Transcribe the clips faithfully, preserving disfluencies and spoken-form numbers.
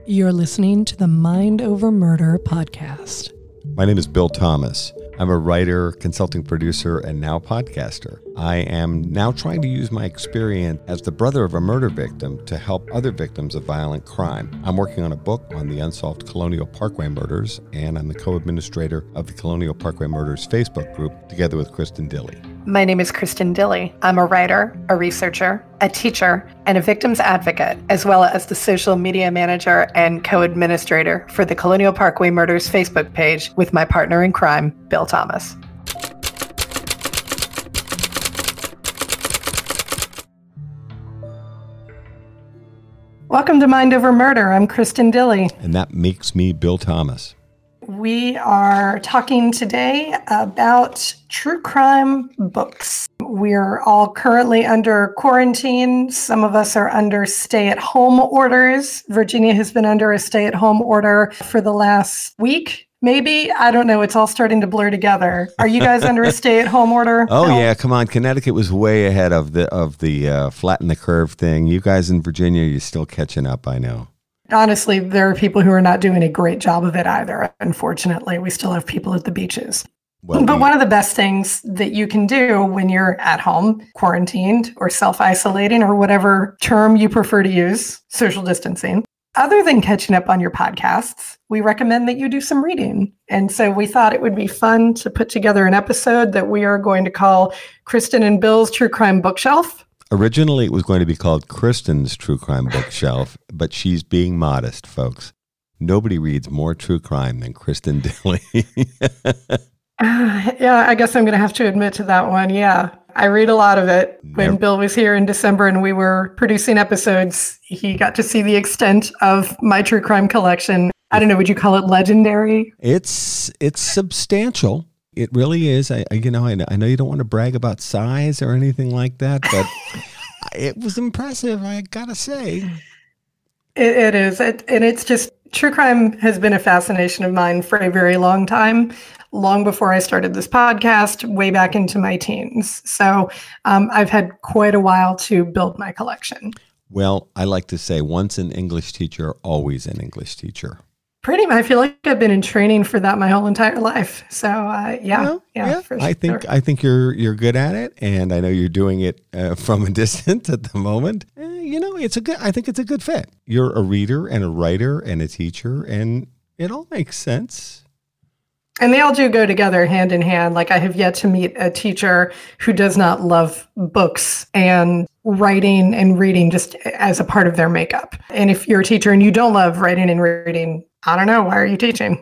You're listening to the Mind Over Murder podcast. My name is Bill Thomas. I'm a writer, consulting producer, and now podcaster. I am now trying to use my experience as the brother of a murder victim to help other victims of violent crime. I'm working on a book on the unsolved Colonial Parkway murders, and I'm the co-administrator of the Colonial Parkway Murders Facebook group, together with Kristen Dilley. My name is Kristen Dilley. I'm a writer, a researcher, a teacher, and a victims advocate, as well as the social media manager and co-administrator for the Colonial Parkway Murders Facebook page with my partner in crime, Bill Thomas. Welcome to Mind Over Murder. I'm Kristen Dilley. And that makes me Bill Thomas. We are talking today about true crime books. We're all currently under quarantine. Some of us are under stay-at-home orders. Virginia has been under a stay-at-home order for the last week. Maybe, I don't know. It's all starting to blur together. Are you guys under a stay-at-home order? Oh no? yeah, come on. Connecticut was way ahead of the of the uh, flatten the curve thing. You guys in Virginia, you're still catching up, I know. Honestly, there are people who are not doing a great job of it either. Unfortunately, we still have people at the beaches. Well, but we, one of the best things that you can do when you're at home, quarantined or self-isolating or whatever term you prefer to use, social distancing, other than catching up on your podcasts, we recommend that you do some reading. And so we thought it would be fun to put together an episode that we are going to call Kristen and Bill's True Crime Bookshelf. Originally, it was going to be called Kristen's True Crime Bookshelf, but she's being modest, folks. Nobody reads more true crime than Kristen Dilley. uh, yeah, I guess I'm going to have to admit to that one. Yeah, I read a lot of it. When Never. Bill was here in December and we were producing episodes, he got to see the extent of my true crime collection. I don't know, would you call it legendary? It's it's substantial. It really is. I, I you know, I, I know you don't want to brag about size or anything like that, but it was impressive, I gotta say. It, it is. It, and it's just, true crime has been a fascination of mine for a very long time, long before I started this podcast, way back into my teens. So um, I've had quite a while to build my collection. Well, I like to say, once an English teacher, always an English teacher. Pretty much. I feel like I've been in training for that my whole entire life. So uh, yeah, well, yeah, yeah. For I think sure. I think you're you're good at it, and I know you're doing it uh, from a distance at the moment. Uh, you know, it's a good. I think it's a good fit. You're a reader and a writer and a teacher, and it all makes sense. And they all do go together hand in hand. Like, I have yet to meet a teacher who does not love books and writing and reading just as a part of their makeup. And if you're a teacher and you don't love writing and reading, I don't know, why are you teaching?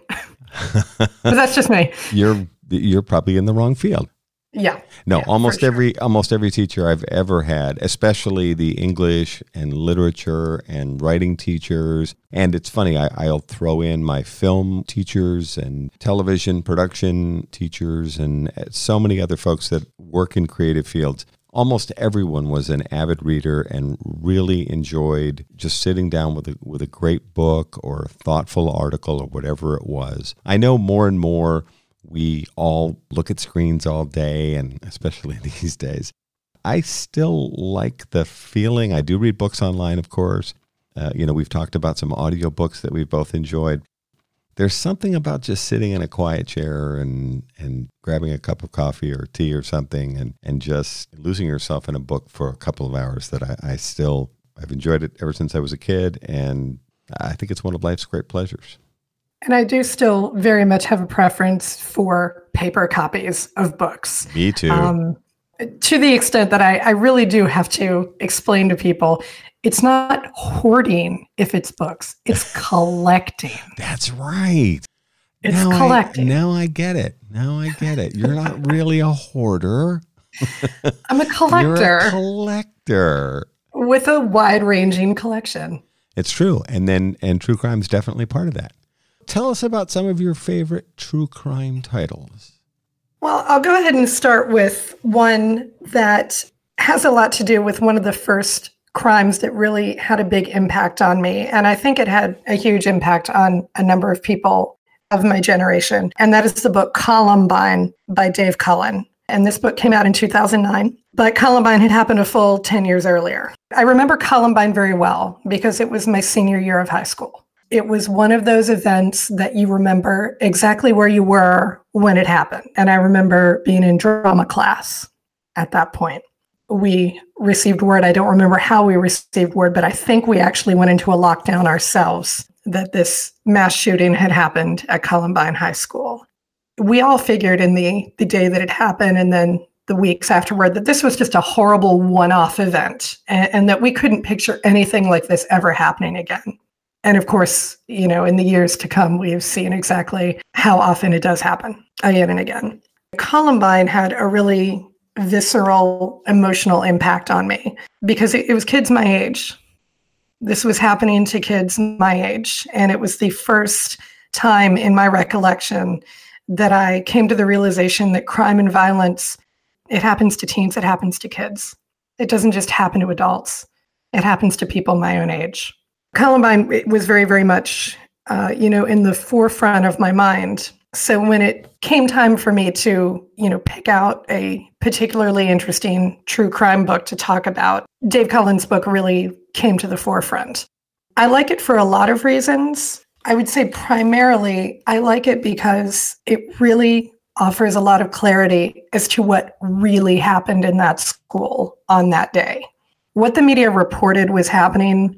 But that's just me. You're you're probably in the wrong field. Yeah. No, yeah, almost sure. every almost every teacher I've ever had, especially the English and literature and writing teachers. And it's funny, I, I'll throw in my film teachers and television production teachers and so many other folks that work in creative fields. Almost everyone was an avid reader and really enjoyed just sitting down with a with a great book or a thoughtful article or whatever it was. I know more and more we all look at screens all day, and especially these days. I still like the feeling. I do read books online, of course. Uh, you know, we've talked about some audiobooks that we've both enjoyed. There's something about just sitting in a quiet chair and, and grabbing a cup of coffee or tea or something and, and just losing yourself in a book for a couple of hours that I, I still, I've enjoyed it ever since I was a kid. And I think it's one of life's great pleasures. And I do still very much have a preference for paper copies of books. Me too. Um, to the extent that I, I really do have to explain to people, it's not hoarding if it's books. It's collecting. That's right. It's now collecting. I, now I get it. Now I get it. You're not really a hoarder. I'm a collector. You're a collector. With a wide-ranging collection. It's true. And then, and true crime is definitely part of that. Tell us about some of your favorite true crime titles. Well, I'll go ahead and start with one that has a lot to do with one of the first crimes that really had a big impact on me. And I think it had a huge impact on a number of people of my generation. And that is the book Columbine by Dave Cullen. And this book came out in two thousand nine. But Columbine had happened a full ten years earlier. I remember Columbine very well because it was my senior year of high school. It was one of those events that you remember exactly where you were when it happened. And I remember being in drama class at that point. We received word, I don't remember how we received word, but I think we actually went into a lockdown ourselves that this mass shooting had happened at Columbine High School. We all figured in the, the day that it happened and then the weeks afterward that this was just a horrible one-off event and, and that we couldn't picture anything like this ever happening again. And of course, you know, in the years to come, we've seen exactly how often it does happen again and again. Columbine had a really visceral emotional impact on me because it, it was kids my age. This was happening to kids my age. And it was the first time in my recollection that I came to the realization that crime and violence, it happens to teens, it happens to kids. It doesn't just happen to adults. It happens to people my own age. Columbine was very, very much, uh, you know, in the forefront of my mind. So when it came time for me to, you know, pick out a particularly interesting true crime book to talk about, Dave Cullen's book really came to the forefront. I like it for a lot of reasons. I would say primarily I like it because it really offers a lot of clarity as to what really happened in that school on that day. What the media reported was happening,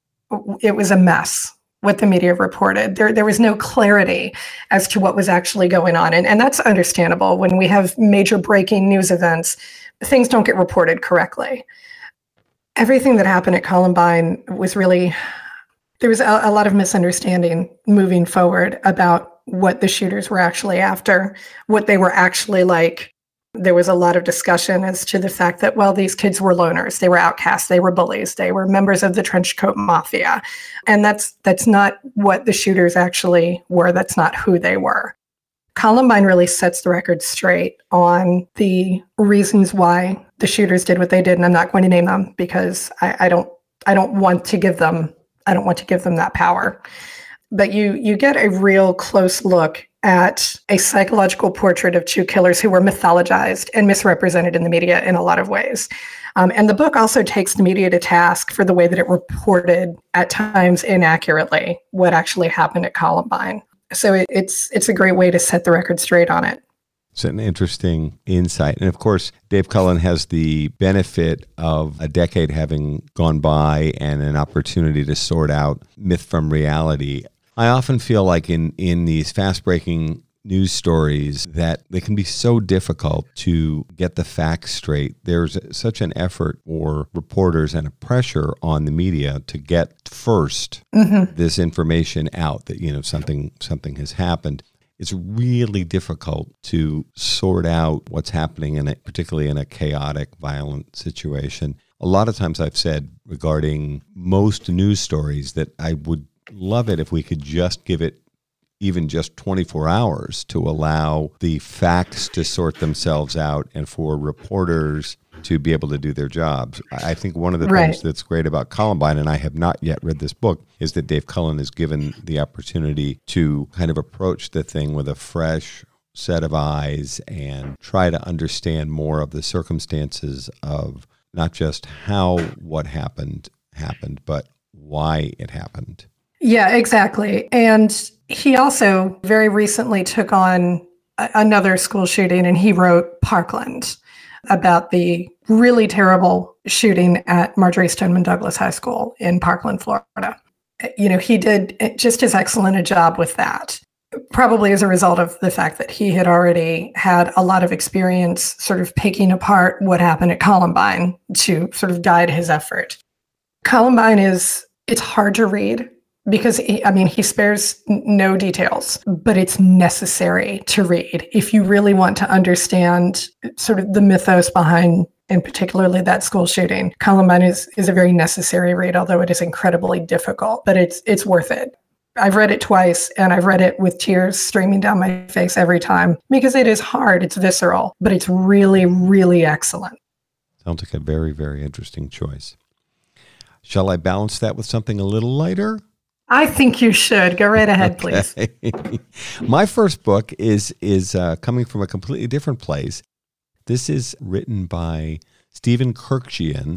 it was a mess. What the media reported. There, there was no clarity as to what was actually going on. And, and that's understandable. When we have major breaking news events, things don't get reported correctly. Everything that happened at Columbine was really, there was a, a lot of misunderstanding moving forward about what the shooters were actually after, what they were actually like. There was a lot of discussion as to the fact that, well, these kids were loners, they were outcasts, they were bullies, they were members of the trenchcoat mafia. And that's that's not what the shooters actually were. That's not who they were. Columbine really sets the record straight on the reasons why the shooters did what they did. And I'm not going to name them because I, I don't I don't want to give them I don't want to give them that power. But you you get a real close look at a psychological portrait of two killers who were mythologized and misrepresented in the media in a lot of ways. Um, and the book also takes the media to task for the way that it reported, at times inaccurately, what actually happened at Columbine. So it, it's it's a great way to set the record straight on it. It's an interesting insight. And of course, Dave Cullen has the benefit of a decade having gone by and an opportunity to sort out myth from reality. I often feel like in, in these fast-breaking news stories that they can be so difficult to get the facts straight. There's such an effort for reporters and a pressure on the media to get first mm-hmm. this information out that, you know, something something has happened. It's really difficult to sort out what's happening, in a, particularly in a chaotic, violent situation. A lot of times I've said regarding most news stories that I would love it if we could just give it even just twenty-four hours to allow the facts to sort themselves out and for reporters to be able to do their jobs. I think one of the right. things that's great about Columbine, and I have not yet read this book, is that Dave Cullen is given the opportunity to kind of approach the thing with a fresh set of eyes and try to understand more of the circumstances of not just how what happened happened, but why it happened. Yeah, exactly. And he also very recently took on a- another school shooting, and he wrote Parkland about the really terrible shooting at Marjory Stoneman Douglas High School in Parkland, Florida. You know, he did just as excellent a job with that, probably as a result of the fact that he had already had a lot of experience sort of picking apart what happened at Columbine to sort of guide his effort. Columbine is, it's hard to read. Because, he, I mean, he spares no details, but it's necessary to read if you really want to understand sort of the mythos behind, and particularly that school shooting. Columbine is, is a very necessary read, although it is incredibly difficult, but it's it's worth it. I've read it twice, and I've read it with tears streaming down my face every time because it is hard, it's visceral, but it's really, really excellent. Sounds like a very, very interesting choice. Shall I balance that with something a little lighter? I think you should. Go right ahead, please. Okay. My first book is is uh, coming from a completely different place. This is written by Stephen Kurkjian,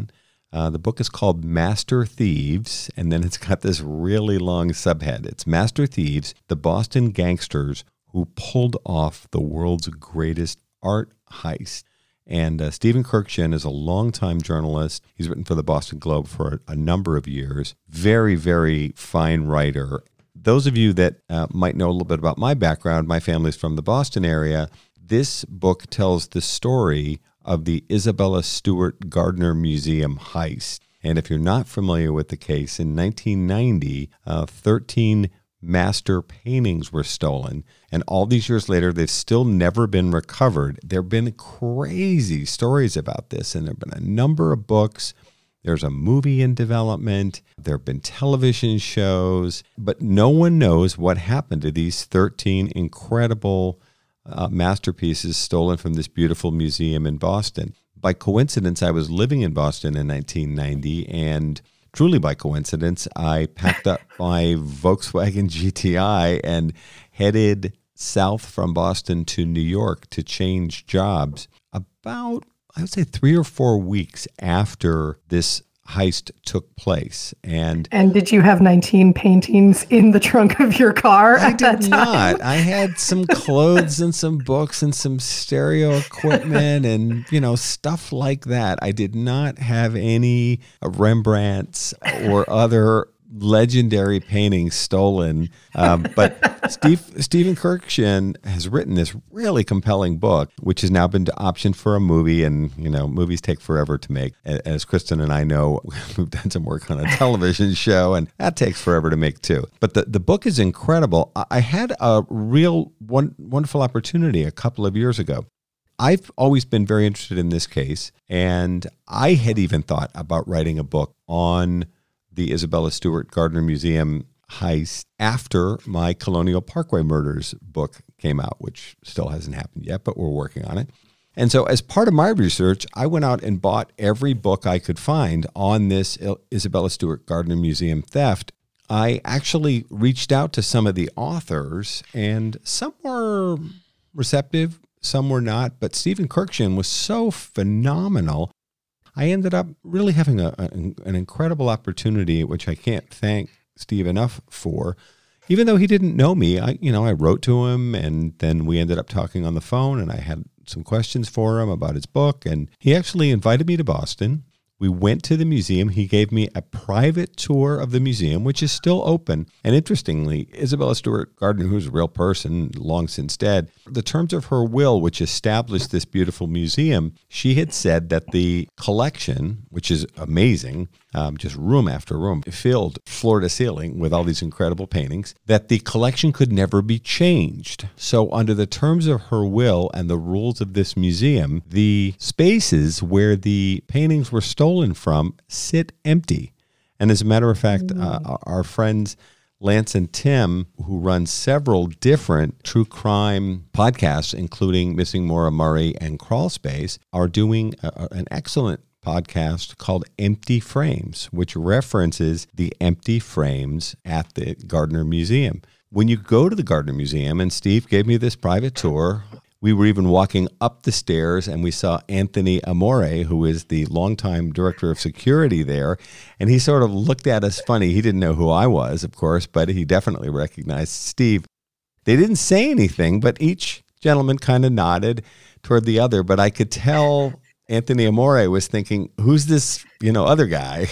Uh, the book is called Master Thieves, and then it's got this really long subhead. It's Master Thieves, the Boston Gangsters Who Pulled Off the World's Greatest Art Heist. And uh, Stephen Kurkjian is a longtime journalist. He's written for the Boston Globe for a, a number of years. Very, very fine writer. Those of you that uh, might know a little bit about my background, my family's from the Boston area. This book tells the story of the Isabella Stewart Gardner Museum heist. And if you're not familiar with the case, in nineteen ninety, uh, thirteen master paintings were stolen. And all these years later, they've still never been recovered. There have been crazy stories about this, and there have been a number of books. There's a movie in development. There have been television shows, but no one knows what happened to these thirteen incredible uh, masterpieces stolen from this beautiful museum in Boston. By coincidence, I was living in Boston in nineteen ninety, and truly by coincidence, I packed up my Volkswagen G T I and headed south from Boston to New York to change jobs about, I would say, three or four weeks after this heist took place. And and did you have nineteen paintings in the trunk of your car I at did that time? not. I had some clothes and some books and some stereo equipment and, you know, stuff like that. I did not have any Rembrandts or other legendary paintings stolen. Um, but Steve, Stephen Kurkjian has written this really compelling book, which has now been optioned for a movie. And, you know, movies take forever to make. As Kristen and I know, we've done some work on a television show, and that takes forever to make too. But the, the book is incredible. I had a real one, wonderful opportunity a couple of years ago. I've always been very interested in this case, and I had even thought about writing a book on the Isabella Stewart Gardner Museum heist after my Colonial Parkway Murders book came out, which still hasn't happened yet, but we're working on it. And so as part of my research, I went out and bought every book I could find on this Isabella Stewart Gardner Museum theft. I actually reached out to some of the authors, and some were receptive, some were not, but Stephen Kurkjian was so phenomenal. I ended up really having a, a, an incredible opportunity, which I can't thank Steve enough for. Even though he didn't know me, I, you know, I wrote to him, and then we ended up talking on the phone, and I had some questions for him about his book, and he actually invited me to Boston. We went to the museum. He gave me a private tour of the museum, which is still open. And interestingly, Isabella Stewart Gardner, who's a real person, long since dead, the terms of her will, which established this beautiful museum, she had said that the collection, which is amazing, um, just room after room, filled floor to ceiling with all these incredible paintings, that the collection could never be changed. So under the terms of her will and the rules of this museum, the spaces where the paintings were stolen from sit empty. And as a matter of fact, mm. uh, our friends Lance and Tim, who run several different true crime podcasts, including Missing Maura Murray and Crawl Space, are doing a, an excellent podcast called Empty Frames, which references the empty frames at the Gardner Museum. When you go to the Gardner Museum, and Steve gave me this private tour, we were even walking up the stairs, and we saw Anthony Amore, who is the longtime director of security there, and he sort of looked at us funny. He didn't know who I was, of course, but he definitely recognized Steve. They didn't say anything, but each gentleman kind of nodded toward the other, but I could tell Anthony Amore was thinking, who's this, you know, other guy?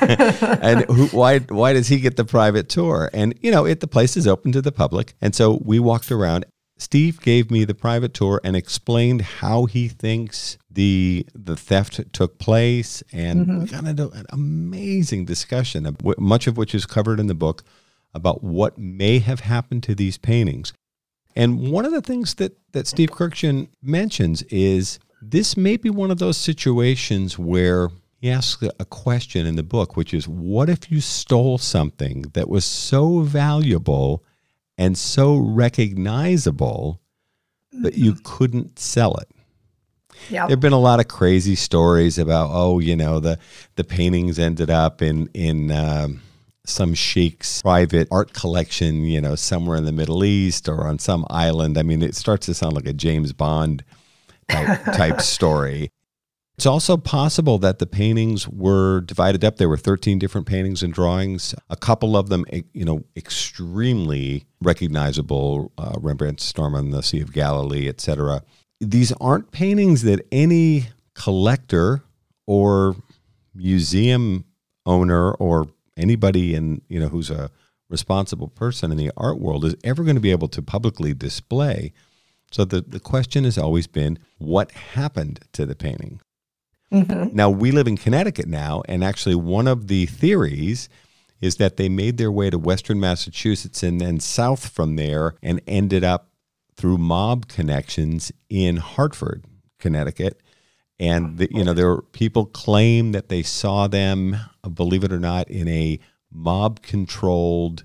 and who, why why does he get the private tour? And, you know, it, the place is open to the public, and so we walked around. Steve gave me the private tour and explained how he thinks the the theft took place, and mm-hmm. we got into an amazing discussion, much of which is covered in the book, about what may have happened to these paintings. And one of the things that, that Steve Kurkjian mentions is this may be one of those situations where he asks a question in the book, which is, what if you stole something that was so valuable and so recognizable that you couldn't sell it? Yep. There have been a lot of crazy stories about, oh, you know, the the paintings ended up in in um, some sheik's private art collection, you know, somewhere in the Middle East or on some island. I mean, it starts to sound like a James Bond type, type story. It's also possible that the paintings were divided up. There were thirteen different paintings and drawings. A couple of them, you know, extremely recognizable, uh, Rembrandt's Storm on the Sea of Galilee, et cetera. These aren't paintings that any collector or museum owner or anybody in, you know, who's a responsible person in the art world is ever going to be able to publicly display. So the, the question has always been, what happened to the painting? Mm-hmm. Now, we live in Connecticut now, and actually one of the theories is that they made their way to Western Massachusetts and then south from there and ended up through mob connections in Hartford, Connecticut. And, the, you know, there were people claim that they saw them, believe it or not, in a mob-controlled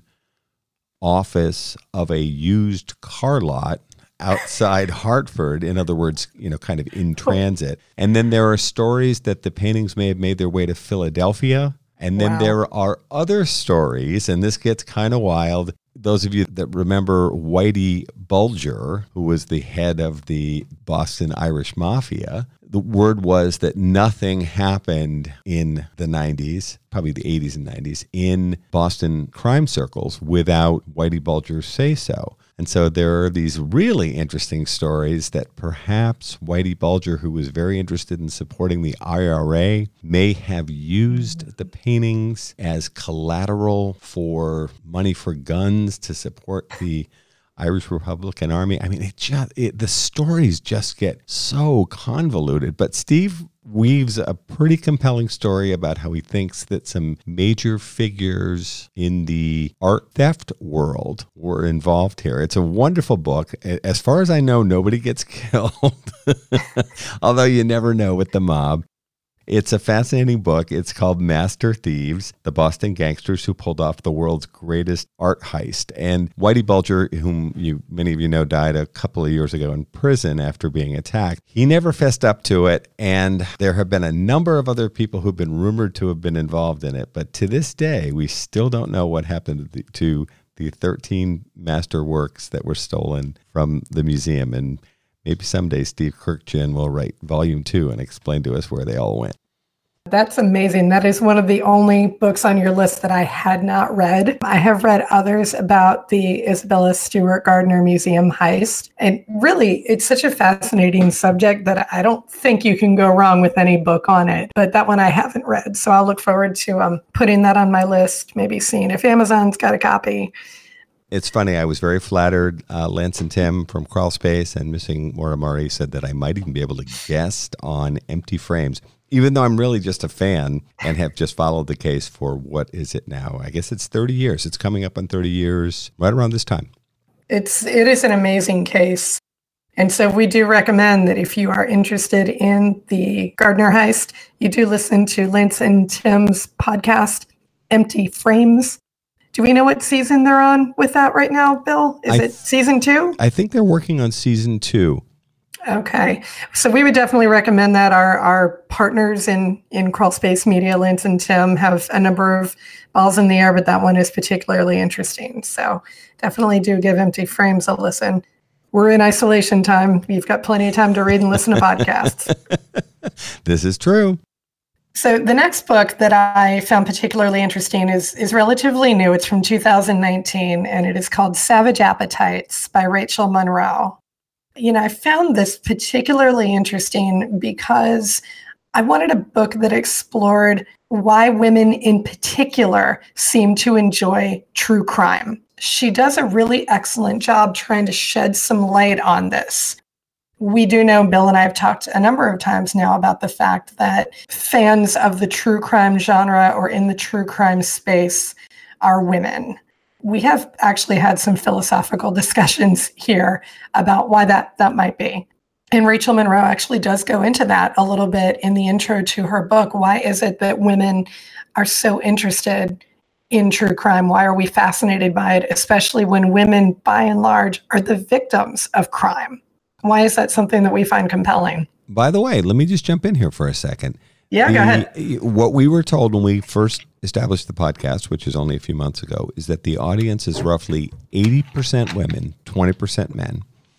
office of a used car lot outside Hartford, in other words, you know, kind of in transit. And then there are stories that the paintings may have made their way to Philadelphia. And then wow. there are other stories, and this gets kind of wild. Those of you that remember Whitey Bulger, who was the head of the Boston Irish Mafia, the word was that nothing happened in the nineties, probably the eighties and nineties, in Boston crime circles without Whitey Bulger's say-so. And so there are these really interesting stories that perhaps Whitey Bulger, who was very interested in supporting the I R A, may have used the paintings as collateral for money for guns to support the Irish Republican Army. I mean, it just it, the stories just get so convoluted. But Steve weaves a pretty compelling story about how he thinks that some major figures in the art theft world were involved here. It's a wonderful book. As far as I know, nobody gets killed, although you never know with the mob. It's a fascinating book. It's called Master Thieves, the Boston Gangsters Who Pulled Off the World's Greatest Art Heist. And Whitey Bulger, whom you many of you know died a couple of years ago in prison after being attacked, he never fessed up to it. And there have been a number of other people who've been rumored to have been involved in it. But to this day, we still don't know what happened to the, to the thirteen master works that were stolen from the museum. And maybe someday Steve Kurkjian will write volume two and explain to us where they all went. That's amazing. That is one of the only books on your list that I had not read. I have read others about the Isabella Stewart Gardner Museum heist. And really, it's such a fascinating subject that I don't think you can go wrong with any book on it. But that one I haven't read. So I'll look forward to um, putting that on my list, maybe seeing if Amazon's got a copy. It's funny. I was very flattered. Uh, Lance and Tim from Crawl Space and Missing Morimari said that I might even be able to guest on Empty Frames, even though I'm really just a fan and have just followed the case for, what is it now? I guess it's thirty years. It's coming up on thirty years right around this time. It's, it is an amazing case. And so we do recommend that if you are interested in the Gardner heist, you do listen to Lance and Tim's podcast, Empty Frames. Do we know what season they're on with that right now, Bill? Is I, it season two? I think they're working on season two. Okay. So we would definitely recommend that. Our our partners in, in Crawl Space Media, Lance and Tim, have a number of balls in the air, but that one is particularly interesting. So definitely do give Empty Frames a listen. We're in isolation time. You've got plenty of time to read and listen to podcasts. This is true. So the next book that I found particularly interesting is, is relatively new. It's from two thousand nineteen, and it is called Savage Appetites by Rachel Monroe. You know, I found this particularly interesting because I wanted a book that explored why women in particular seem to enjoy true crime. She does a really excellent job trying to shed some light on this. We do know, Bill and I have talked a number of times now about the fact that fans of the true crime genre or in the true crime space are women. We have actually had some philosophical discussions here about why that, that might be. And Rachel Monroe actually does go into that a little bit in the intro to her book. Why is it that women are so interested in true crime? Why are we fascinated by it, especially when women, by and large, are the victims of crime? Why is that something that we find compelling? By the way, let me just jump in here for a second. Yeah, the, go ahead. What we were told when we first established the podcast, which is only a few months ago, is that the audience is roughly eighty percent women, twenty percent men.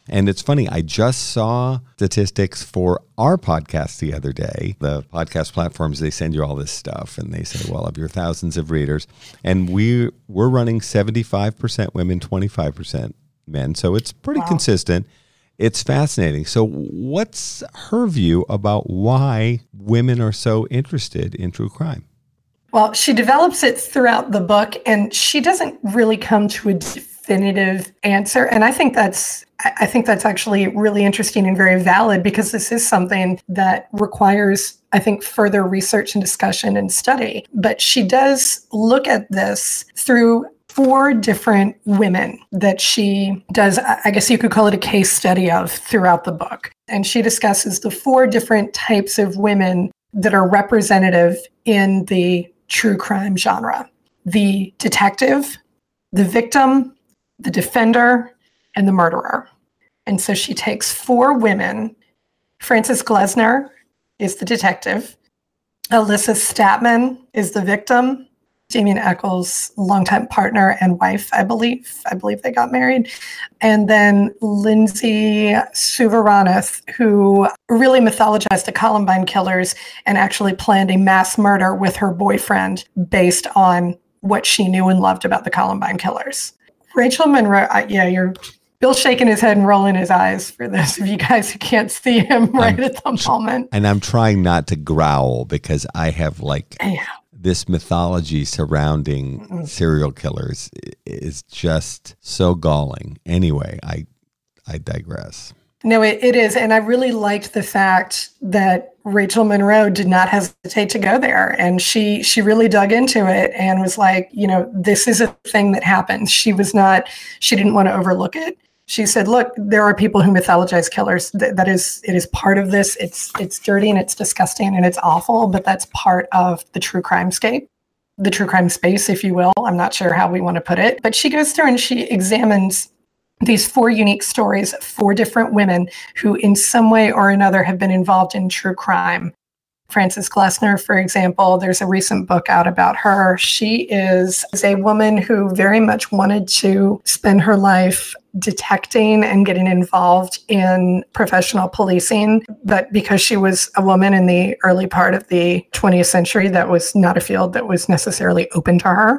And it's funny, I just saw statistics for our podcast the other day. The podcast platforms, they send you all this stuff and they say, well, of your thousands of readers, and we, we're running seventy-five percent women, twenty-five percent men. So it's pretty wow. consistent. It's fascinating. So what's her view about why women are so interested in true crime? Well, she develops it throughout the book, and she doesn't really come to a definitive answer. And I think that's I think that's actually really interesting and very valid, because this is something that requires, I think, further research and discussion and study. But she does look at this through four different women that she does, I guess you could call it a case study of, throughout the book. And she discusses the four different types of women that are representative in the true crime genre: the detective, the victim, the defender, and the murderer. And so she takes four women. Frances Glessner is the detective. Alyssa Statman is the victim. Damien Echols' longtime partner and wife, I believe. I believe they got married. And then Lindsay Suvaranath, who really mythologized the Columbine killers and actually planned a mass murder with her boyfriend based on what she knew and loved about the Columbine killers. Rachel Monroe, uh, yeah, you're Bill's shaking his head and rolling his eyes for those of you guys who can't see him right I'm, at the moment. And I'm trying not to growl because I have like... Yeah. This mythology surrounding mm-hmm. serial killers is just so galling. Anyway, I I digress. No, it, it is. And I really liked the fact that Rachel Monroe did not hesitate to go there. And she she really dug into it and was like, you know, this is a thing that happens. She was not, she didn't want to overlook it. She said, look, there are people who mythologize killers. That, that is, it is part of this. It's it's dirty and it's disgusting and it's awful, but that's part of the true crime scape, the true crime space, if you will. I'm not sure how we want to put it. But she goes through and she examines these four unique stories of four different women who in some way or another have been involved in true crime. Frances Glessner, for example, there's a recent book out about her. She is, is a woman who very much wanted to spend her life detecting and getting involved in professional policing. But because she was a woman in the early part of the twentieth century, that was not a field that was necessarily open to her.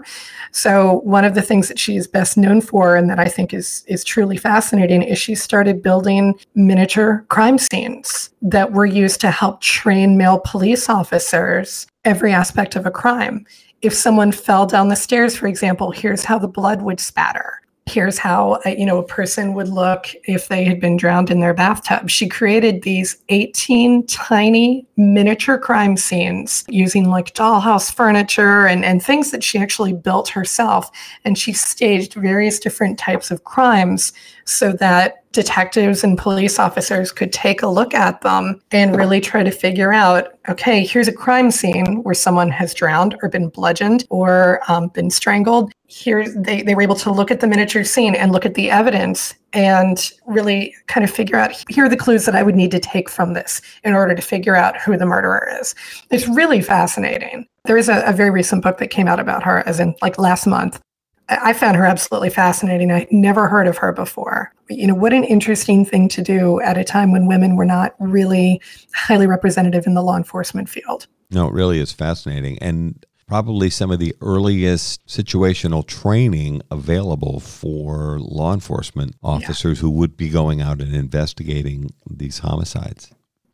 So one of the things that she is best known for, and that I think is, is truly fascinating, is she started building miniature crime scenes that were used to help train male police officers every aspect of a crime. If someone fell down the stairs, for example, here's how the blood would spatter. Here's how, you know, a person would look if they had been drowned in their bathtub. She created these eighteen tiny miniature crime scenes using like dollhouse furniture and, and things that she actually built herself. And she staged various different types of crimes so that detectives and police officers could take a look at them and really try to figure out, okay, here's a crime scene where someone has drowned or been bludgeoned or um, been strangled. Here, they, they were able to look at the miniature scene and look at the evidence and really kind of figure out, here are the clues that I would need to take from this in order to figure out who the murderer is. It's really fascinating. There is a, a very recent book that came out about her, as in like last month. I found her absolutely fascinating. I never heard of her before. You know, what an interesting thing to do at a time when women were not really highly representative in the law enforcement field. No, it really is fascinating. And probably some of the earliest situational training available for law enforcement officers yeah. who would be going out and investigating these homicides.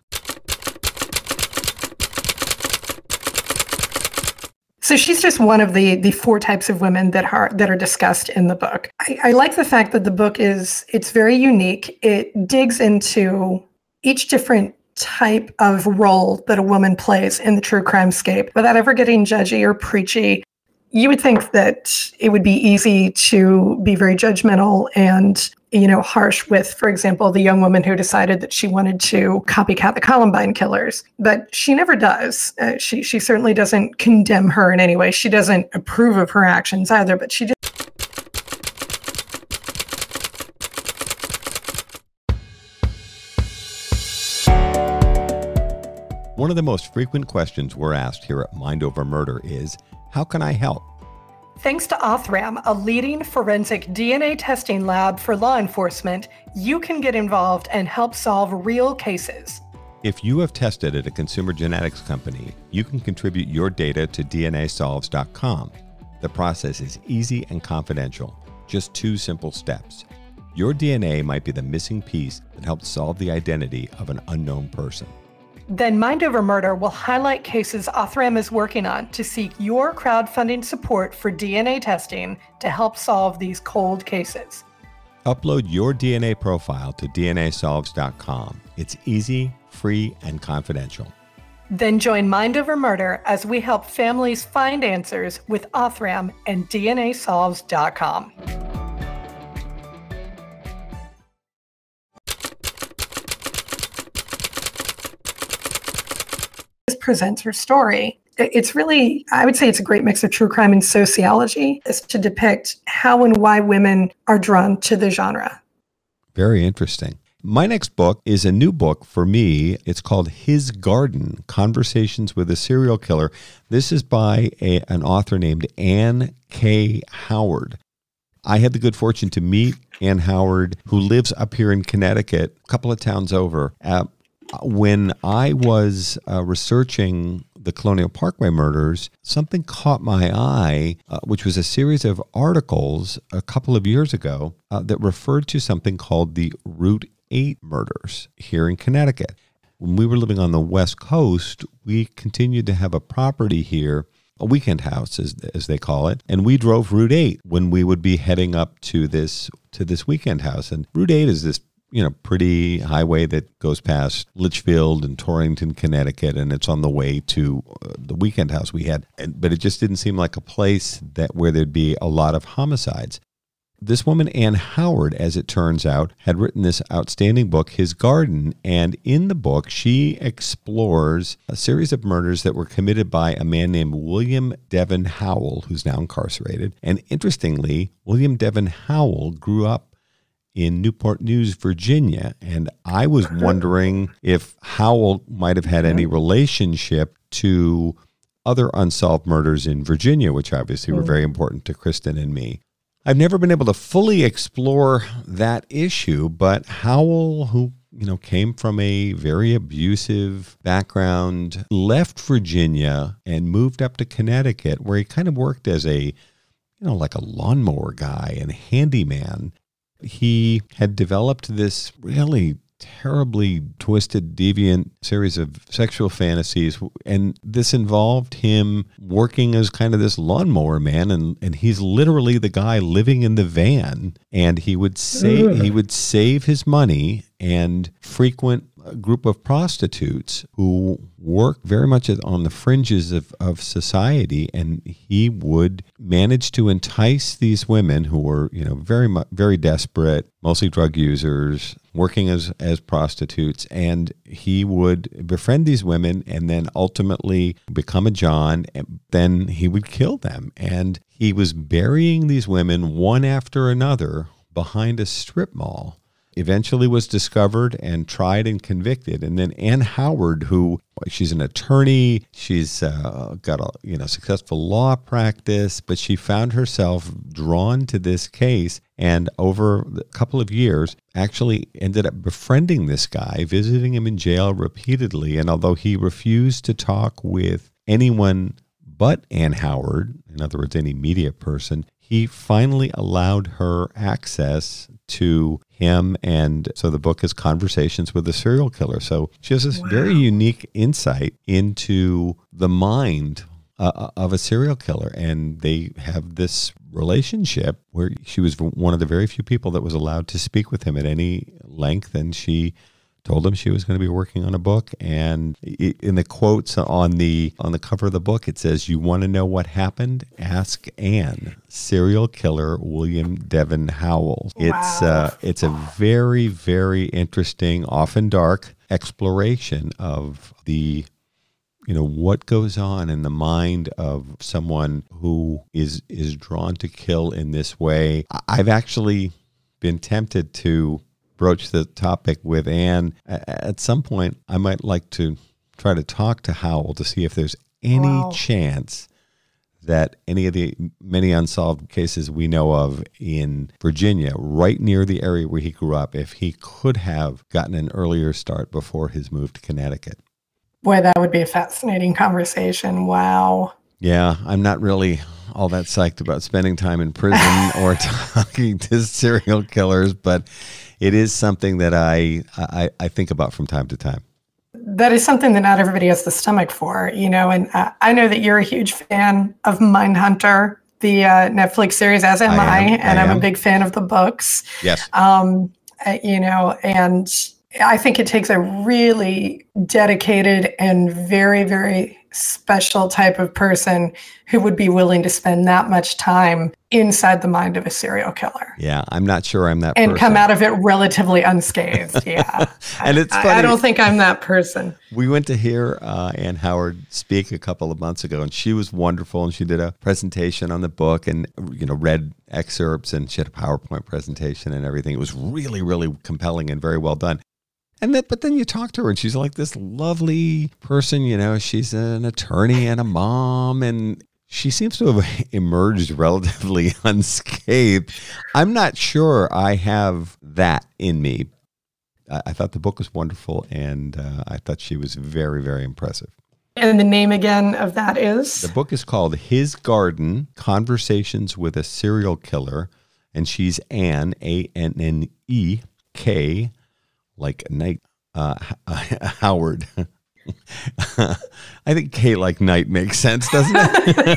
So she's just one of the the four types of women that are that are discussed in the book. I, I like the fact that the book is it's very unique. It digs into each different type of role that a woman plays in the true crime scape without ever getting judgy or preachy. You would think that it would be easy to be very judgmental and, you know, harsh with, for example, the young woman who decided that she wanted to copycat the Columbine killers. But she never does. Uh, she she certainly doesn't condemn her in any way. She doesn't approve of her actions either, but she just One of the most frequent questions we're asked here at Mind Over Murder is, how can I help? Thanks to Othram, a leading forensic D N A testing lab for law enforcement, you can get involved and help solve real cases. If you have tested at a consumer genetics company, you can contribute your data to D N A solves dot com. The process is easy and confidential. Just two simple steps. Your D N A might be the missing piece that helps solve the identity of an unknown person. Then Mind Over Murder will highlight cases Othram is working on to seek your crowdfunding support for D N A testing to help solve these cold cases. Upload your D N A profile to D N A solves dot com. It's easy, free, and confidential. Then join Mind Over Murder as we help families find answers with Othram and D N A solves dot com. Presents her story. It's really, I would say it's a great mix of true crime and sociology is to depict how and why women are drawn to the genre. Very interesting. My next book is a new book for me. It's called His Garden, Conversations with a Serial Killer. This is by a, an author named Ann K. Howard. I had the good fortune to meet Ann Howard, who lives up here in Connecticut, a couple of towns over. Uh, When I was uh, researching the Colonial Parkway murders, something caught my eye, uh, which was a series of articles a couple of years ago uh, that referred to something called the Route eight murders here in Connecticut. When we were living on the West Coast, we continued to have a property here, a weekend house, as, as they call it, and we drove Route eight when we would be heading up to this to this weekend house. And Route eight is this you know, pretty highway that goes past Litchfield and Torrington, Connecticut, and it's on the way to uh, the weekend house we had. And, but it just didn't seem like a place that where there'd be a lot of homicides. This woman, Ann Howard, as it turns out, had written this outstanding book, His Garden, and in the book, she explores a series of murders that were committed by a man named William Devin Howell, who's now incarcerated. And interestingly, William Devin Howell grew up in Newport News, Virginia. And I was wondering if Howell might have had any relationship to other unsolved murders in Virginia, which obviously were very important to Kristen and me. I've never been able to fully explore that issue, but Howell, who you know came from a very abusive background, left Virginia and moved up to Connecticut, where he kind of worked as a, you know, like a lawnmower guy and handyman. He had developed this really terribly twisted, deviant series of sexual fantasies, and this involved him working as kind of this lawnmower man, and, and he's literally the guy living in the van, and he would save he would save his money and frequent a group of prostitutes who work very much on the fringes of, of society, and he would manage to entice these women who were, you know, very much, very desperate, mostly drug users, working as, as prostitutes, and he would befriend these women and then ultimately become a John, and then he would kill them. And he was burying these women one after another behind a strip mall. Eventually was discovered and tried and convicted. And then Ann Howard, who she's an attorney, she's uh, got a you know successful law practice, but she found herself drawn to this case, and over a couple of years actually ended up befriending this guy, visiting him in jail repeatedly. And although he refused to talk with anyone but Ann Howard, in other words, any media person, he finally allowed her access to him. And so the book is Conversations with a Serial Killer. So she has this wow. very unique insight into the mind uh, of a serial killer. And they have this relationship where she was one of the very few people that was allowed to speak with him at any length. And she told him she was going to be working on a book. And in the quotes on the on the cover of the book, it says, "You want to know what happened? Ask Ann." Serial killer William Devin Howell. Wow. It's uh, it's a very, very interesting, often dark exploration of the, you know, what goes on in the mind of someone who is is drawn to kill in this way. I've actually been tempted to broach the topic with Ann. At some point, I might like to try to talk to Howell to see if there's any wow. chance that any of the many unsolved cases we know of in Virginia, right near the area where he grew up, if he could have gotten an earlier start before his move to Connecticut. Boy, that would be a fascinating conversation. Wow. Yeah, I'm not really all that psyched about spending time in prison or talking to serial killers, but it is something that I, I I think about from time to time. That is something that not everybody has the stomach for, you know, and uh, I know that you're a huge fan of Mindhunter, the uh, Netflix series, as am I, I am, and I I'm am. a big fan of the books. Yes. Um, uh, you know, and I think it takes a really dedicated and very, very special type of person who would be willing to spend that much time inside the mind of a serial killer. Yeah, I'm not sure I'm that and person. come out of it relatively unscathed. Yeah. And it's funny. I, I don't think I'm that person. We went to hear uh, Anne Howard speak a couple of months ago, and she was wonderful, and she did a presentation on the book and, you know, read excerpts, and she had a PowerPoint presentation and everything. It was really, really compelling and very well done. And that, but then you talk to her and she's like this lovely person, you know, she's an attorney and a mom, and she seems to have emerged relatively unscathed. I'm not sure I have that in me. I, I thought the book was wonderful, and uh, I thought she was very, very impressive. And the name again of that is? The book is called His Garden, Conversations with a Serial Killer, and she's Anne, A N N E K, like Night uh, Howard. I think K like night makes sense, doesn't it?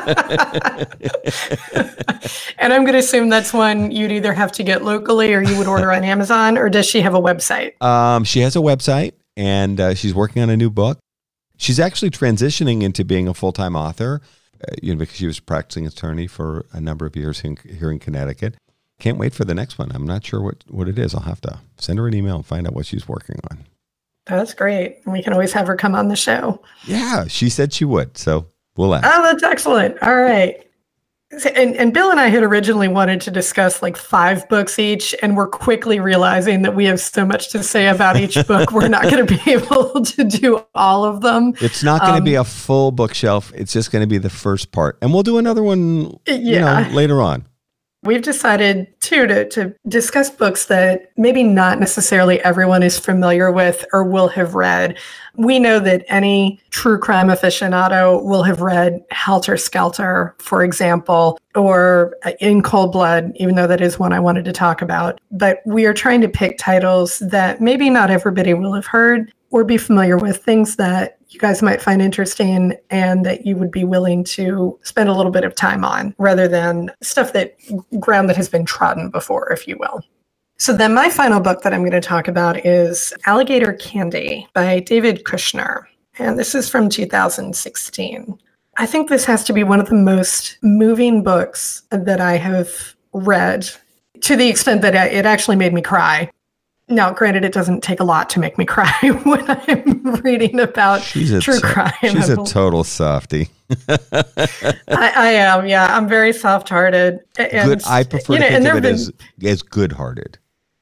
And I'm going to assume that's one you'd either have to get locally or you would order on Amazon, or does she have a website? Um, she has a website, and uh, she's working on a new book. She's actually transitioning into being a full-time author, uh, you know, because she was practicing attorney for a number of years in, here in Connecticut. Can't wait for the next one. I'm not sure what, what it is. I'll have to send her an email and find out what she's working on. That's great. We can always have her come on the show. Yeah, she said she would, so we'll ask. Oh, that's excellent. All right. And, and Bill and I had originally wanted to discuss like five books each, and we're quickly realizing that we have so much to say about each book, we're not going to be able to do all of them. It's not going to um, be a full bookshelf. It's just going to be the first part. And we'll do another one yeah. you know, later on. We've decided, too, to, to discuss books that maybe not necessarily everyone is familiar with or will have read. We know that any true crime aficionado will have read Helter Skelter, for example, or In Cold Blood, even though that is one I wanted to talk about. But we are trying to pick titles that maybe not everybody will have heard or be familiar with, things that you guys might find interesting and that you would be willing to spend a little bit of time on, rather than stuff that ground that has been trodden before, if you will. So then my final book that I'm going to talk about is Alligator Candy by David Kushner. And this is from two thousand sixteen. I think this has to be one of the most moving books that I have read, to the extent that it actually made me cry. Now, granted, it doesn't take a lot to make me cry when I'm reading about true to- crime. She's a total softie. I, I am, yeah. I'm very soft-hearted. And, Good. I prefer you know, to think of it been, as, as good-hearted.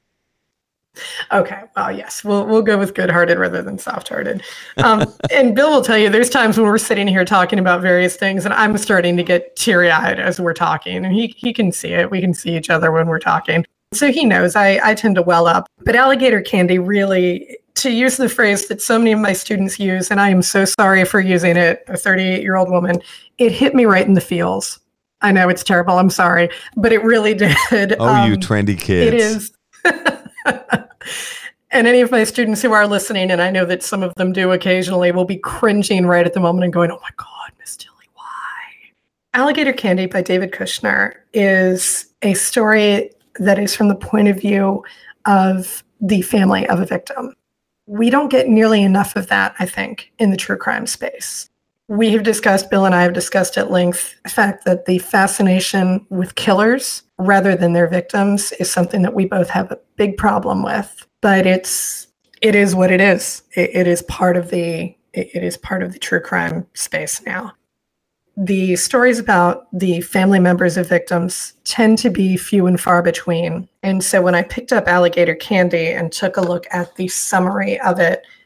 Okay, well, yes, we'll we'll go with good-hearted rather than soft-hearted. Um, and Bill will tell you there's times when we're sitting here talking about various things, and I'm starting to get teary-eyed as we're talking, and he he can see it. We can see each other when we're talking. So he knows I, I tend to well up. But Alligator Candy really, to use the phrase that so many of my students use, and I am so sorry for using it, a thirty-eight-year-old woman, it hit me right in the feels. I know it's terrible. I'm sorry. But it really did. Oh, um, you trendy kids. It is. And any of my students who are listening, and I know that some of them do occasionally, will be cringing right at the moment and going, oh my God, Miss Tilly, why? Alligator Candy by David Kushner is a story that is from the point of view of the family of a victim. We don't get nearly enough of that, I think, in the true crime space. We have discussed, Bill and I have discussed at length, the fact that the fascination with killers rather than their victims is something that we both have a big problem with. But it's it is what it is. It, it is part of the it, it is part of the true crime space now. The stories about the family members of victims tend to be few and far between. And so when I picked up Alligator Candy and took a look at the summary of it,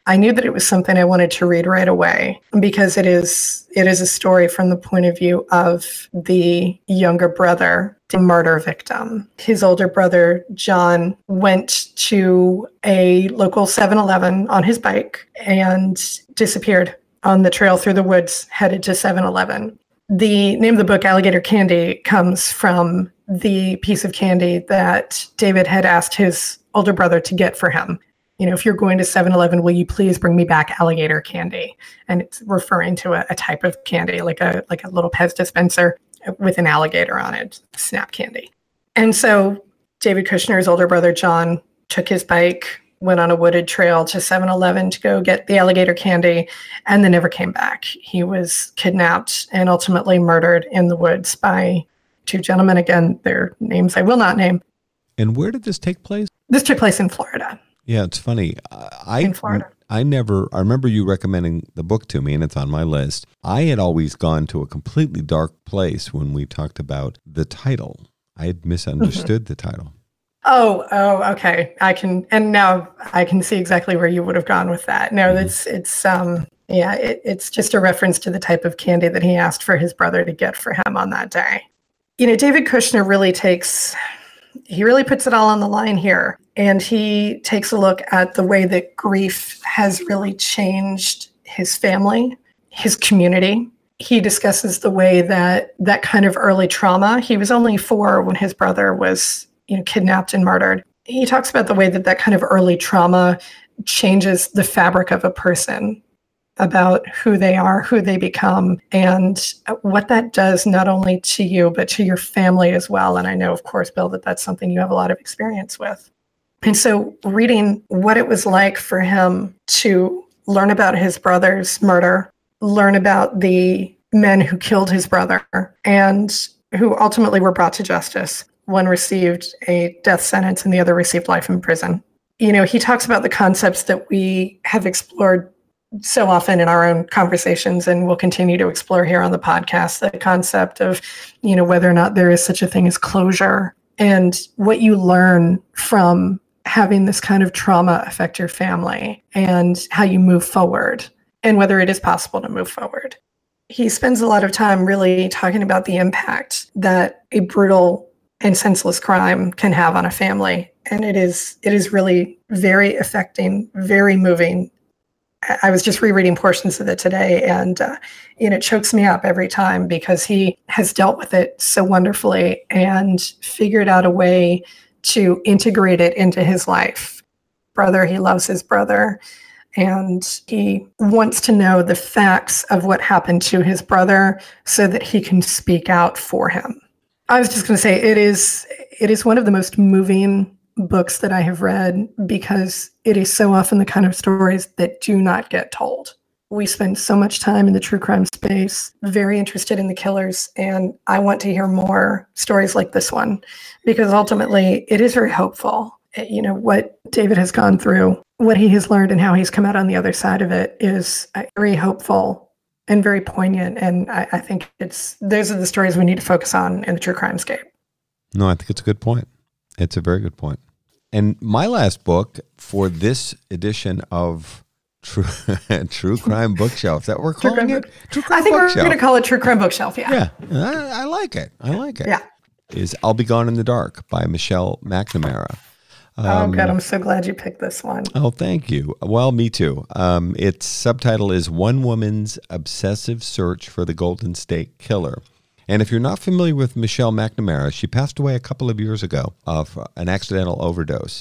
I knew that it was something I wanted to read right away because it is it is a story from the point of view of the younger brother, the murder victim. His older brother, John, went to a local seven eleven on his bike and disappeared on the trail through the woods headed to seven eleven. The name of the book, Alligator Candy, comes from the piece of candy that David had asked his older brother to get for him. You know, if you're going to seven eleven, will you please bring me back alligator candy? And it's referring to a, a type of candy, like a like a little Pez dispenser with an alligator on it, snap candy. And so David Kushner's older brother, John, took his bike, went on a wooded trail to seven eleven to go get the alligator candy, and then never came back. He was kidnapped and ultimately murdered in the woods by two gentlemen. Again, their names I will not name. And where did this take place? This took place in Florida. Yeah, it's funny. I, in Florida. I never, I remember you recommending the book to me, and it's on my list. I had always gone to a completely dark place when we talked about the title. I had misunderstood mm-hmm. the title. Oh, oh, okay. I can, and now I can see exactly where you would have gone with that. No, mm-hmm. it's, it's, um, yeah, it, it's just a reference to the type of candy that he asked for his brother to get for him on that day. You know, David Kushner really takes, he really puts it all on the line here. And he takes a look at the way that grief has really changed his family, his community. He discusses the way that that kind of early trauma, he was only four when his brother was, you know, kidnapped and murdered. He talks about the way that that kind of early trauma changes the fabric of a person, about who they are, who they become, and what that does not only to you, but to your family as well. And I know, of course, Bill, that that's something you have a lot of experience with. And so reading what it was like for him to learn about his brother's murder, learn about the men who killed his brother, and who ultimately were brought to justice. One received a death sentence and the other received life in prison. You know, he talks about the concepts that we have explored so often in our own conversations, and we'll continue to explore here on the podcast, the concept of, you know, whether or not there is such a thing as closure, and what you learn from having this kind of trauma affect your family and how you move forward and whether it is possible to move forward. He spends a lot of time really talking about the impact that a brutal and senseless crime can have on a family. And it is, it is really very affecting, very moving. I was just rereading portions of it today, and uh, you know, it chokes me up every time because he has dealt with it so wonderfully and figured out a way to integrate it into his life. Brother, he loves his brother, and he wants to know the facts of what happened to his brother so that he can speak out for him. I was just going to say, it is it is one of the most moving books that I have read because it is so often the kind of stories that do not get told. We spend so much time in the true crime space, very interested in the killers, and I want to hear more stories like this one because ultimately it is very hopeful. You know, what David has gone through, what he has learned and how he's come out on the other side of it is very hopeful and very poignant, and I, I think it's those are the stories we need to focus on in the true crime scape. No, I think it's a good point. It's a very good point. And my last book for this edition of True True Crime Bookshelf, is that what we're calling True it? True Crime I think Bookshelf. we're going to call it True Crime Bookshelf, yeah. Yeah, I, I like it. I like it. Yeah. Is I'll Be Gone in the Dark by Michelle McNamara. Um, oh, good. I'm so glad you picked this one. Oh, thank you. Well, me too. Um, its subtitle is One Woman's Obsessive Search for the Golden State Killer. And if you're not familiar with Michelle McNamara, she passed away a couple of years ago of an accidental overdose.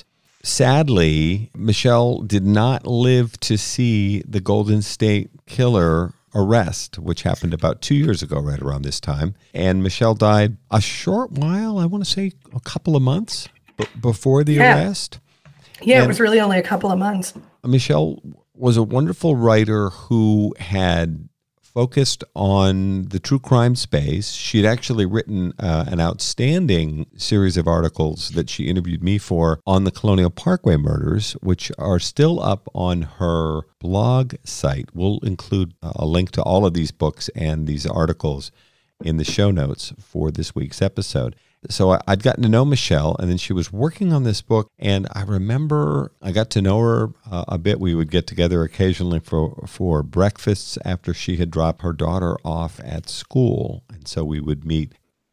Sadly, Michelle did not live to see the Golden State Killer arrest, which happened about two years ago, right around this time. And Michelle died a short while, I want to say a couple of months b- before the yeah. arrest. Yeah, and it was really only a couple of months. Michelle was a wonderful writer who had focused on the true crime space. She'd actually written uh, an outstanding series of articles that she interviewed me for on the Colonial Parkway murders, which are still up on her blog site. We'll include a link to all of these books and these articles in the show notes for this week's episode. So I, I'd gotten to know Michelle, and then she was working on this book, and I remember I got to know her uh, a bit. We would get together occasionally for, for breakfasts after she had dropped her daughter off at school, and so we would meet.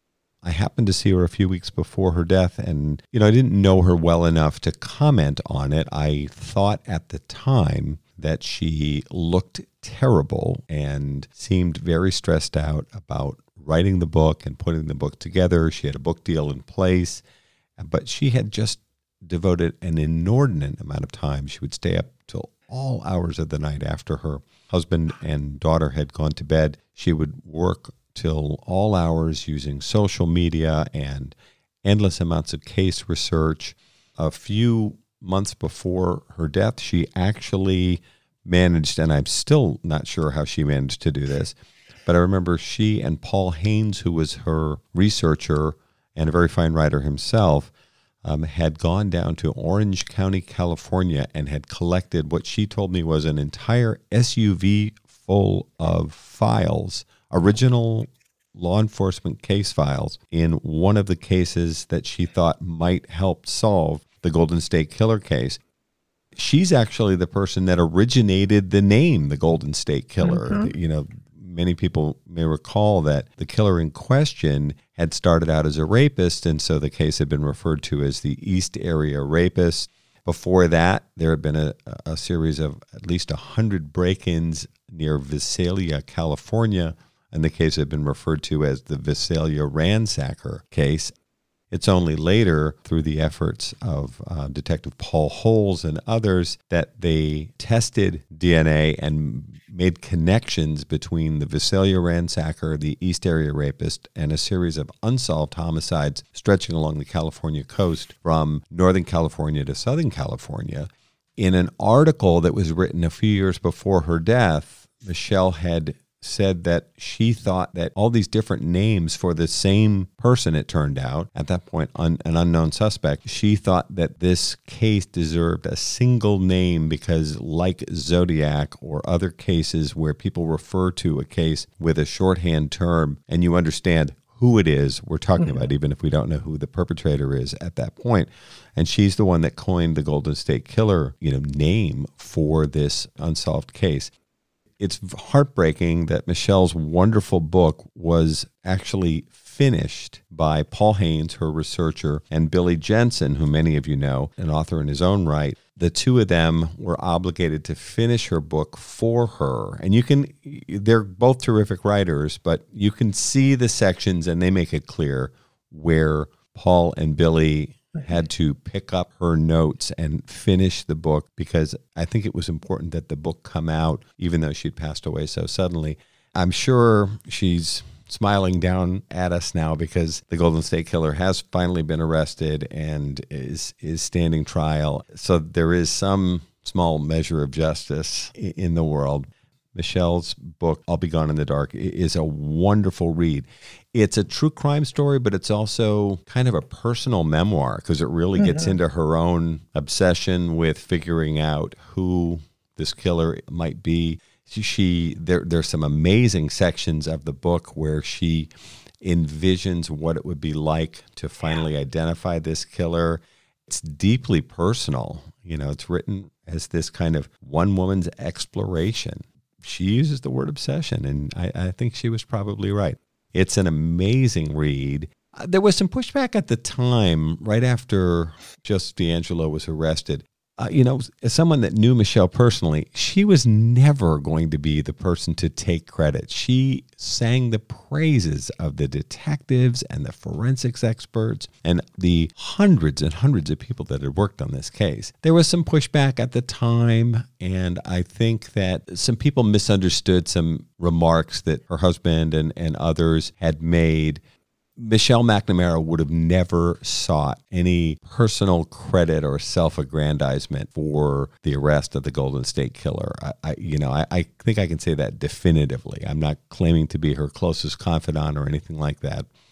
I happened to see her a few weeks before her death, and, you know, I didn't know her well enough to comment on it. I thought at the time that she looked terrible and seemed very stressed out about writing the book and putting the book together. She had a book deal in place, but she had just devoted an inordinate amount of time. She would stay up till all hours of the night after her husband and daughter had gone to bed. She would work till all hours using social media and endless amounts of case research. A few months before her death, she actually managed, and I'm still not sure how she managed to do this, but I remember she and Paul Haynes, who was her researcher and a very fine writer himself, um, had gone down to Orange County, California, and had collected what she told me was an entire S U V full of files, original law enforcement case files, in one of the cases that she thought might help solve the Golden State Killer case. She's actually the person that originated the name, the Golden State Killer. Mm-hmm. You know, many people may recall that the killer in question had started out as a rapist, and so the case had been referred to as the East Area Rapist. Before that, there had been a, a series of at least one hundred break-ins near Visalia, California, and the case had been referred to as the Visalia Ransacker case. It's only later, through the efforts of uh, Detective Paul Holes and others, that they tested D N A and made connections between the Visalia Ransacker, the East Area Rapist, and a series of unsolved homicides stretching along the California coast from Northern California to Southern California. In an article that was written a few years before her death, Michelle had said that she thought that all these different names for the same person, it turned out, at that point, un, an unknown suspect, she thought that this case deserved a single name because, like Zodiac or other cases where people refer to a case with a shorthand term and you understand who it is we're talking mm-hmm. about, even if we don't know who the perpetrator is at that point. And she's the one that coined the Golden State Killer, you know, name for this unsolved case. It's heartbreaking that Michelle's wonderful book was actually finished by Paul Haynes, her researcher, and Billy Jensen, who many of you know, an author in his own right. The two of them were obligated to finish her book for her. And you can, they're both terrific writers, but you can see the sections and they make it clear where Paul and Billy had to pick up her notes and finish the book, because I think it was important that the book come out, even though she'd passed away so suddenly. I'm sure she's smiling down at us now because the Golden State Killer has finally been arrested and is is standing trial. So there is some small measure of justice in the world. Michelle's book, I'll Be Gone in the Dark, is a wonderful read. It's a true crime story, but it's also kind of a personal memoir because it really mm-hmm. gets into her own obsession with figuring out who this killer might be. She, she there, there's some amazing sections of the book where she envisions what it would be like to finally yeah. identify this killer. It's deeply personal. You know, it's written as this kind of one woman's exploration. She uses the word obsession, and I, I think she was probably right. It's an amazing read. Uh, there was some pushback at the time, right after Joseph DeAngelo was arrested. Uh, you know, as someone that knew Michelle personally, she was never going to be the person to take credit. She sang the praises of the detectives and the forensics experts and the hundreds and hundreds of people that had worked on this case. There was some pushback at the time, and I think that some people misunderstood some remarks that her husband and, and others had made. Michelle McNamara would have never sought any personal credit or self-aggrandizement for the arrest of the Golden State Killer. I, I you know, I, I think I can say that definitively. I'm not claiming to be her closest confidant or anything like that.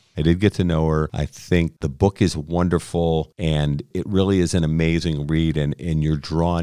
I did get to know her. I think the book is wonderful, and it really is an amazing read, and, and you're drawn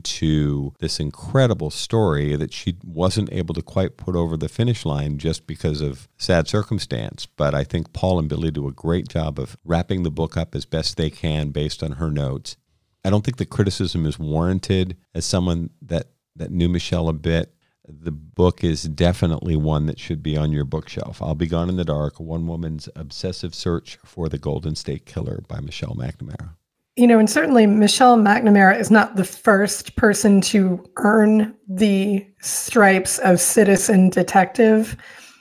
into this incredible story that she wasn't able to quite put over the finish line just because of sad circumstance. But I think Paul and Billy do a great job of wrapping the book up as best they can based on her notes. I don't think the criticism is warranted. As someone that, that knew Michelle a bit, the book is definitely one that should be on your bookshelf. I'll Be Gone in the Dark, One Woman's Obsessive Search for the Golden State Killer by Michelle McNamara. You know, and certainly Michelle McNamara is not the first person to earn the stripes of citizen detective.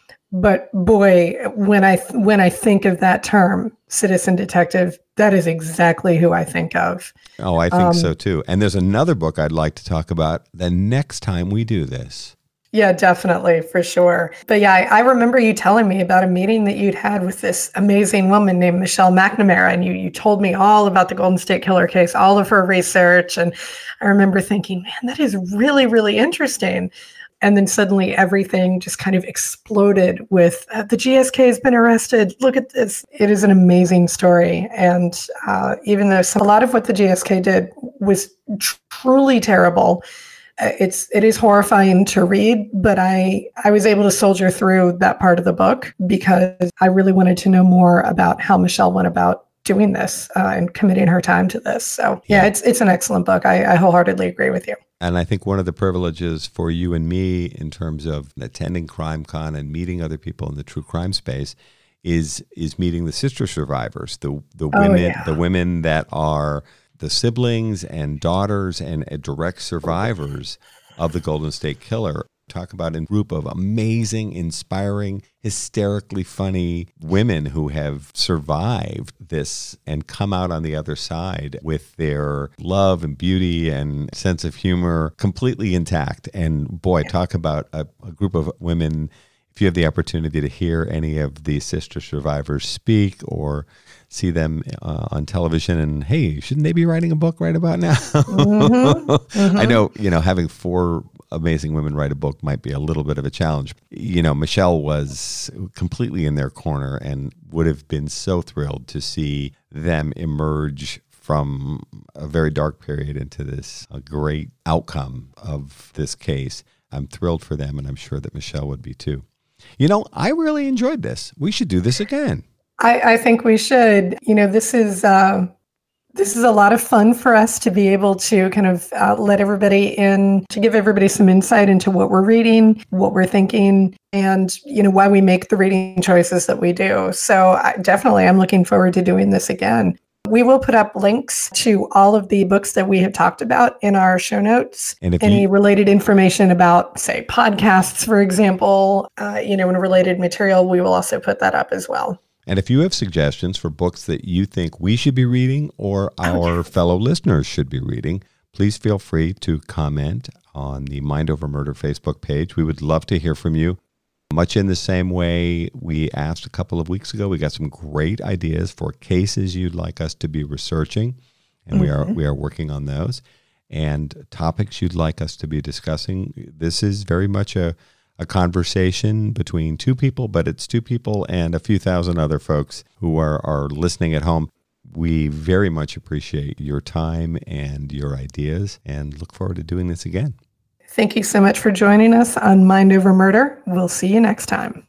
But boy, when I when I think of that term, citizen detective, that is exactly who I think of. Oh, I think um, so too. And there's another book I'd like to talk about the next time we do this. Yeah, definitely, for sure. But yeah, I, I remember you telling me about a meeting that you'd had with this amazing woman named Michelle McNamara, and you you told me all about the Golden State Killer case, all of her research. And I remember thinking, man, that is really, really interesting. And then suddenly everything just kind of exploded with uh, the G S K has been arrested. Look at this. It is an amazing story. And uh, even though some, a lot of what the G S K did was tr- truly terrible, uh, it's, it is horrifying to read, but I, I was able to soldier through that part of the book because I really wanted to know more about how Michelle went about doing this uh, and committing her time to this. So yeah, it's, it's an excellent book. I, I wholeheartedly agree with you. And I think one of the privileges for you and me in terms of attending CrimeCon and meeting other people in the true crime space is is meeting the sister survivors, the the women, oh, yeah. the women that are the siblings and daughters and direct survivors of the Golden State Killer. Talk about a group of amazing, inspiring, hysterically funny women who have survived this and come out on the other side with their love and beauty and sense of humor completely intact. And boy, talk about a, a group of women. If you have the opportunity to hear any of the sister survivors speak or see them uh, on television, and hey, shouldn't they be writing a book right about now? Mm-hmm. Mm-hmm. I know, you know, having four amazing women write a book might be a little bit of a challenge. You know, Michelle was completely in their corner and would have been so thrilled to see them emerge from a very dark period into this a great outcome of this case. I'm thrilled for them, and I'm sure that Michelle would be too. You know, I really enjoyed this. We should do this again. I, I think we should. You know, this is uh, this is a lot of fun for us to be able to kind of uh, let everybody in, to give everybody some insight into what we're reading, what we're thinking, and, you know, why we make the reading choices that we do. So I, definitely, I'm looking forward to doing this again. We will put up links to all of the books that we have talked about in our show notes. And if any you, related information about, say, podcasts, for example, uh, you know, and related material, we will also put that up as well. And if you have suggestions for books that you think we should be reading or our okay. fellow listeners should be reading, please feel free to comment on the Mind Over Murder Facebook page. We would love to hear from you. Much in the same way we asked a couple of weeks ago, we got some great ideas for cases you'd like us to be researching, and mm-hmm. we are we are working on those, and topics you'd like us to be discussing. This is very much a, a conversation between two people, but it's two people and a few thousand other folks who are, are listening at home. We very much appreciate your time and your ideas, and look forward to doing this again. Thank you so much for joining us on Mind Over Murder. We'll see you next time.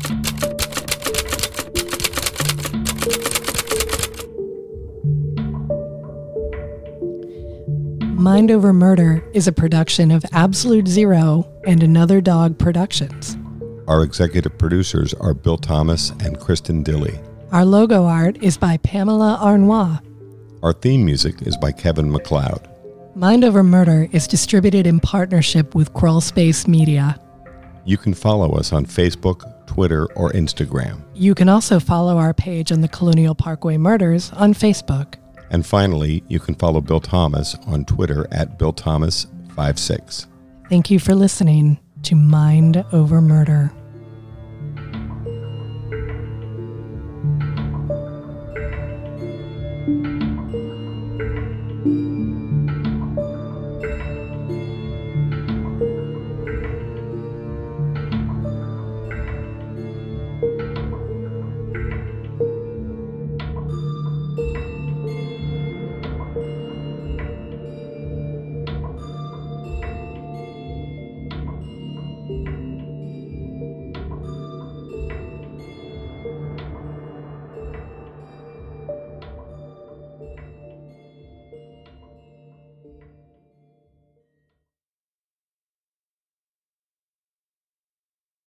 Mind Over Murder is a production of Absolute Zero and Another Dog Productions. Our executive producers are Bill Thomas and Kristen Dilley. Our logo art is by Pamela Arnois. Our theme music is by Kevin MacLeod. Mind Over Murder is distributed in partnership with Crawl Space Media. You can follow us on Facebook, Twitter, or Instagram. You can also follow our page on the Colonial Parkway Murders on Facebook. And finally, you can follow Bill Thomas on Twitter at Bill Thomas fifty-six. Thank you for listening to Mind Over Murder.